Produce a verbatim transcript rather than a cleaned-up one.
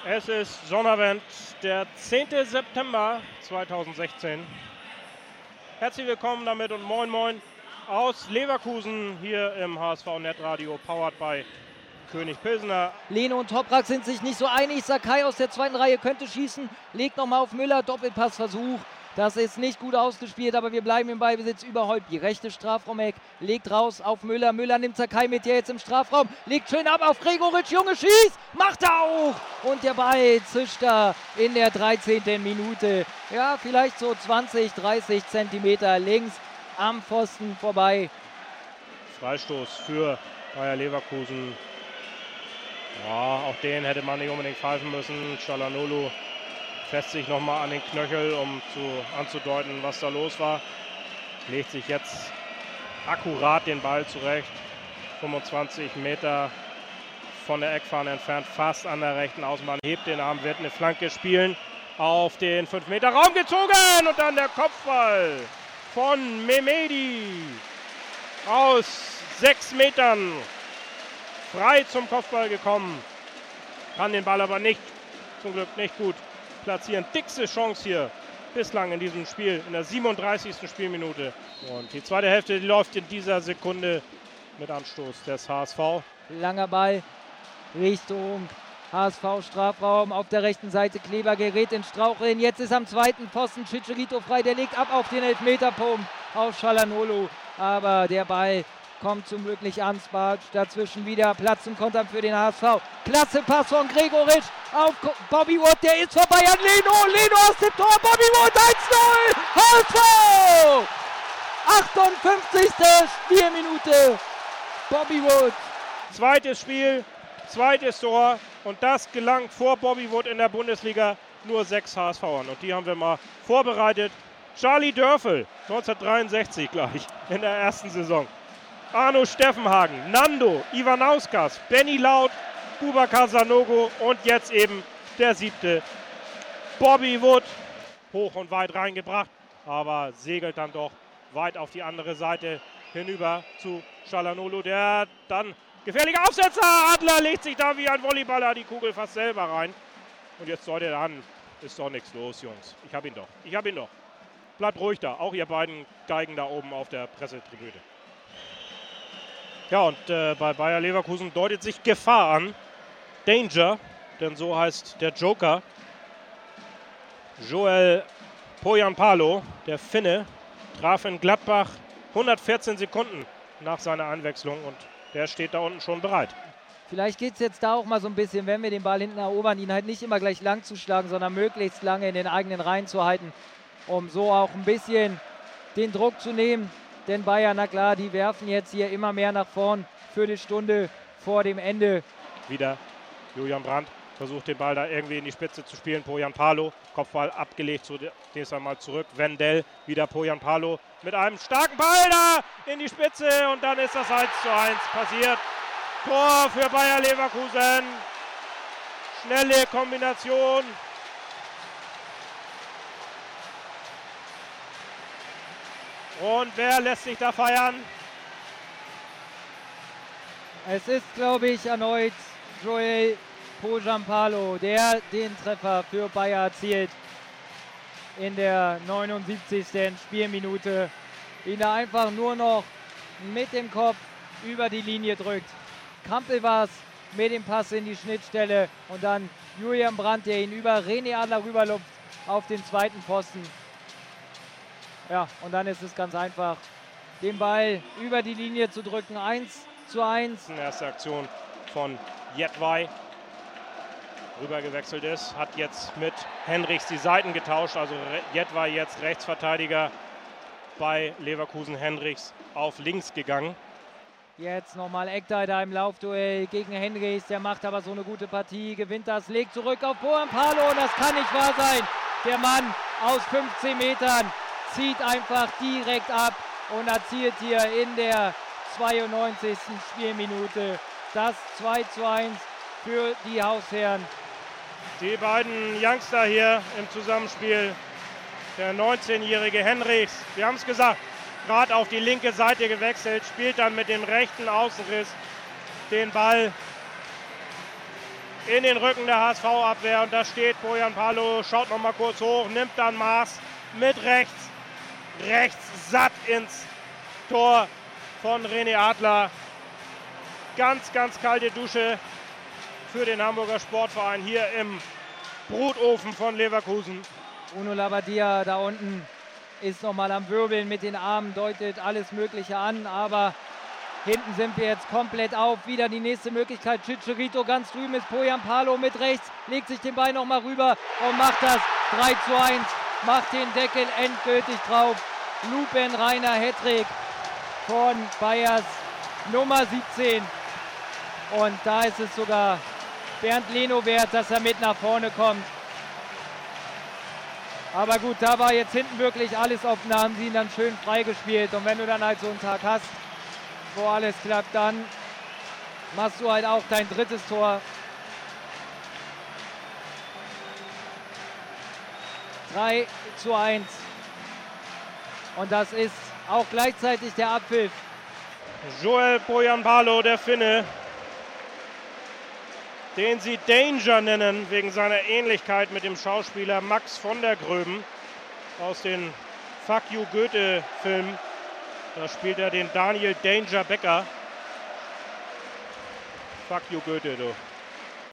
Es ist Sonnabend, der zehnte September zweitausendsechzehn. Herzlich willkommen damit und moin moin aus Leverkusen hier im H S V-Netradio, powered by König Pilsener. Lehne und Toprak sind sich nicht so einig. Sakai aus der zweiten Reihe könnte schießen, legt nochmal auf Müller, Doppelpassversuch. Das ist nicht gut ausgespielt, aber wir bleiben im Ballbesitz über Holtby. Rechte Strafraumeck, legt raus auf Müller. Müller nimmt Sakai mit, der jetzt im Strafraum, legt schön ab auf Gregoritsch. Junge, schießt, macht er auch. Und der Ball zischt da in der dreizehnten Minute. Ja, vielleicht so zwanzig, dreißig Zentimeter links am Pfosten vorbei. Freistoß für Bayer Leverkusen. Ja, auch den hätte man nicht unbedingt pfeifen müssen. Çalhanoğlu fässt sich nochmal an den Knöchel, um zu, anzudeuten, was da los war. Legt sich jetzt akkurat den Ball zurecht. fünfundzwanzig Meter von der Eckfahne entfernt, fast an der rechten Außenbahn. Hebt den Arm, wird eine Flanke spielen. Auf den fünf Meter Raum gezogen und dann der Kopfball von Mehmedi. Aus sechs Metern frei zum Kopfball gekommen. Kann den Ball aber nicht, zum Glück nicht gut platzieren. Dickste Chance hier bislang in diesem Spiel, in der siebenunddreißigsten Spielminute. Und die zweite Hälfte die läuft in dieser Sekunde mit Anstoß des H S V. Langer Ball Richtung H S V-Strafraum. Auf der rechten Seite Kleber gerät in Straucheln. Jetzt ist am zweiten Pfosten Chicharito frei. Der legt ab auf den Elfmeterpunkt auf Çalhanoğlu. Aber der Ball kommt zum Glück nicht ans Bad. Dazwischen wieder Platz zum Kontern für den H S V. Klasse Pass von Gregoritsch auf Bobby Wood. Der ist vorbei an Leno. Leno aus dem Tor. Bobby Wood eins null. H S V! achtundfünfzigste Spielminute. Bobby Wood. Zweites Spiel, zweites Tor. Und das gelang vor Bobby Wood in der Bundesliga nur sechs H S V'ern. Und die haben wir mal vorbereitet. Charlie Dörfel, neunzehnhundertdreiundsechzig gleich in der ersten Saison. Arno Steffenhagen, Nando, Ivanauskas, Benny Laut, Boubacar Sanogo und jetzt eben der siebte. Bobby Wood, hoch und weit reingebracht, aber segelt dann doch weit auf die andere Seite hinüber zu Çalhanoğlu, der dann gefährlicher Aufsetzer. Adler legt sich da wie ein Volleyballer die Kugel fast selber rein. Und jetzt soll der an. Ist doch nichts los, Jungs. Ich hab ihn doch. Ich hab ihn doch. Bleibt ruhig da. Auch ihr beiden Geigen da oben auf der Pressetribüne. Ja, und äh, bei Bayer Leverkusen deutet sich Gefahr an. Danger, denn so heißt der Joker. Joel Pohjanpalo, der Finne, traf in Gladbach hundertvierzehn Sekunden nach seiner Einwechslung und der steht da unten schon bereit. Vielleicht geht es jetzt da auch mal so ein bisschen, wenn wir den Ball hinten erobern, ihn halt nicht immer gleich lang zu schlagen, sondern möglichst lange in den eigenen Reihen zu halten, um so auch ein bisschen den Druck zu nehmen. Denn Bayern, na klar, die werfen jetzt hier immer mehr nach vorn. Viertelstunde vor dem Ende. Wieder Julian Brandt versucht den Ball da irgendwie in die Spitze zu spielen. Pohjanpalo, Kopfball abgelegt, zunächst einmal zurück. Wendell, wieder Pohjanpalo mit einem starken Ball da in die Spitze. Und dann ist das eins zu eins passiert. Tor für Bayer Leverkusen. Schnelle Kombination. Und wer lässt sich da feiern? Es ist, glaube ich, erneut Joel Pohjanpalo, der den Treffer für Bayer erzielt in der neunundsiebzigsten Spielminute. Ihn da einfach nur noch mit dem Kopf über die Linie drückt. Kampel war es mit dem Pass in die Schnittstelle und dann Julian Brandt, der ihn über René Adler rüberlupft auf den zweiten Pfosten. Ja, und dann ist es ganz einfach, den Ball über die Linie zu drücken. eins zu eins. Erste Aktion von Jedwai. Rübergewechselt ist, hat jetzt mit Henrichs die Seiten getauscht. Also Jedwai jetzt Rechtsverteidiger bei Leverkusen, Henrichs auf links gegangen. Jetzt nochmal Ekdal da im Laufduell gegen Henrichs. Der macht aber so eine gute Partie, gewinnt das, legt zurück auf Pohjanpalo und das kann nicht wahr sein. Der Mann aus fünfzehn Metern zieht einfach direkt ab und erzielt hier in der zweiundneunzigsten Spielminute das zwei zu eins für die Hausherren. Die beiden Youngster hier im Zusammenspiel. Der neunzehnjährige Henrichs, wir haben es gesagt, gerade auf die linke Seite gewechselt, spielt dann mit dem rechten Außenriss den Ball in den Rücken der H S V-Abwehr. Und da steht Bojan Palo, schaut noch mal kurz hoch, nimmt dann Maß mit rechts. Rechts satt ins Tor von René Adler. Ganz, ganz kalte Dusche für den Hamburger Sportverein hier im Brutofen von Leverkusen. Bruno Labbadia da unten ist noch mal am Wirbeln mit den Armen, deutet alles Mögliche an, aber hinten sind wir jetzt komplett auf. Wieder die nächste Möglichkeit. Chicharito ganz drüben ist Bojan Palo mit rechts, legt sich den Ball noch mal rüber und macht das drei zu eins. Macht den Deckel endgültig drauf. Lupenreiner Hattrick von Bayers Nummer siebzehn. Und da ist es sogar Bernd Leno wert, dass er mit nach vorne kommt. Aber gut, da war jetzt hinten wirklich alles offen, da haben sie ihn dann schön freigespielt. Und wenn du dann halt so einen Tag hast, wo alles klappt, dann machst du halt auch dein drittes Tor. drei zu eins. Und das ist auch gleichzeitig der Abpfiff. Joel Bojan Palo, der Finne, den sie Danger nennen, wegen seiner Ähnlichkeit mit dem Schauspieler Max von der Gröben aus den Fuck You Goethe-Filmen. Da spielt er den Daniel Danger Becker. Fuck You Goethe, du.